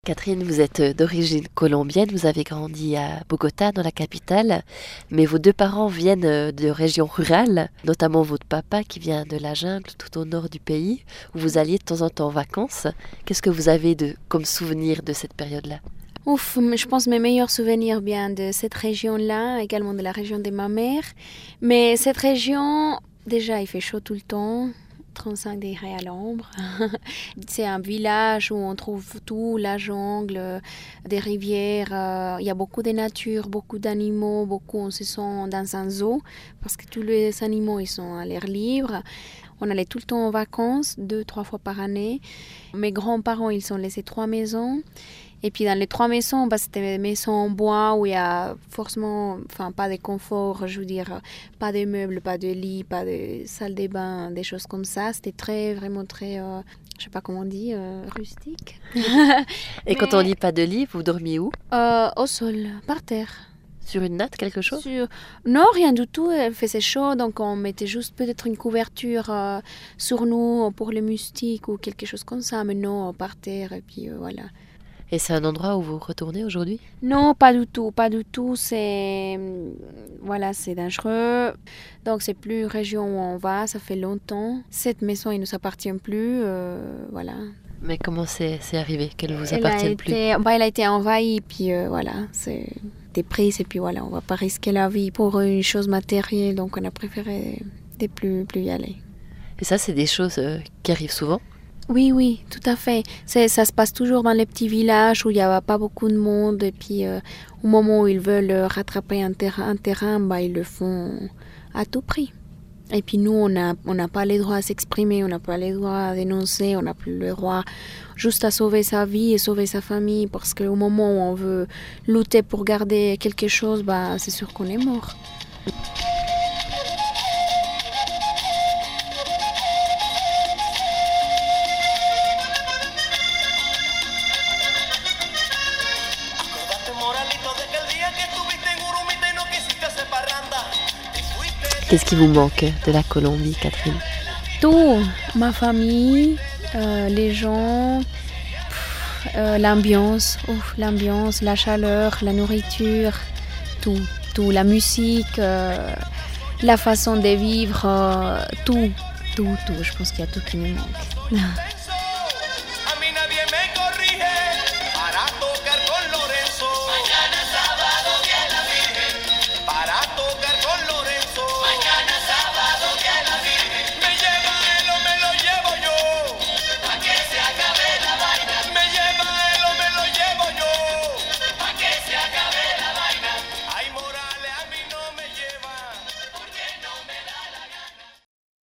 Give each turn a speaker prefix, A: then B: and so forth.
A: Catherine, vous êtes d'origine colombienne, vous avez grandi à Bogota, dans la capitale, mais vos deux parents viennent de régions rurales, notamment votre papa qui vient de la jungle, tout au nord du pays, où vous alliez de temps en temps en vacances. Qu'est-ce que vous avez comme souvenir de cette période-là?
B: Ouf, je pense mes meilleurs souvenirs viennent de cette région-là, également de la région de ma mère. Mais cette région, déjà, il fait chaud tout le temps. 35 degrés à l'ombre. C'est un village où on trouve tout, la jungle, des rivières. Il y a beaucoup de nature, beaucoup d'animaux, on se sent dans un zoo parce que tous les animaux ils sont à l'air libre. On allait tout le temps en vacances, 2-3 fois par année. Mes grands-parents, ils ont laissé 3 maisons. Et puis dans les 3 maisons, c'était des maisons en bois où il y a forcément, pas de confort, je veux dire, pas de meubles, pas de lit, pas de salle de bain, des choses comme ça. C'était vraiment très, je sais pas comment on dit, rustique.
A: Et quand on dit pas de lit, vous dormiez où?
B: Au sol, par terre.
A: Sur une natte, quelque chose?
B: Non, rien du tout. Il faisait chaud, donc on mettait juste peut-être une couverture sur nous pour les moustiques ou quelque chose comme ça, mais non, par terre, et puis voilà.
A: Et c'est un endroit où vous retournez aujourd'hui?
B: Non, pas du tout, pas du tout. C'est dangereux. Donc c'est plus une région où on va, ça fait longtemps. Cette maison, il nous appartient plus, voilà.
A: Mais comment c'est arrivé qu'elle vous appartienne plus?
B: Elle a été envahie, puis voilà, c'est des prises et puis voilà, on va pas risquer la vie pour une chose matérielle, donc on a préféré ne plus y aller.
A: Et ça, c'est des choses qui arrivent souvent?
B: Oui, tout à fait. Ça se passe toujours dans les petits villages où il n'y a pas beaucoup de monde. Et puis, au moment où ils veulent rattraper un terrain, ils le font à tout prix. Et puis nous, on n'a pas le droit à s'exprimer, on n'a pas le droit à dénoncer, on n'a plus le droit juste à sauver sa vie et sauver sa famille. Parce qu'au moment où on veut lutter pour garder quelque chose, c'est sûr qu'on est mort.
A: Qu'est-ce qui vous manque de la Colombie, Catherine?
B: Tout, ma famille, les gens, l'ambiance, la chaleur, la nourriture, tout, la musique, la façon de vivre, tout. Je pense qu'il y a tout qui me manque.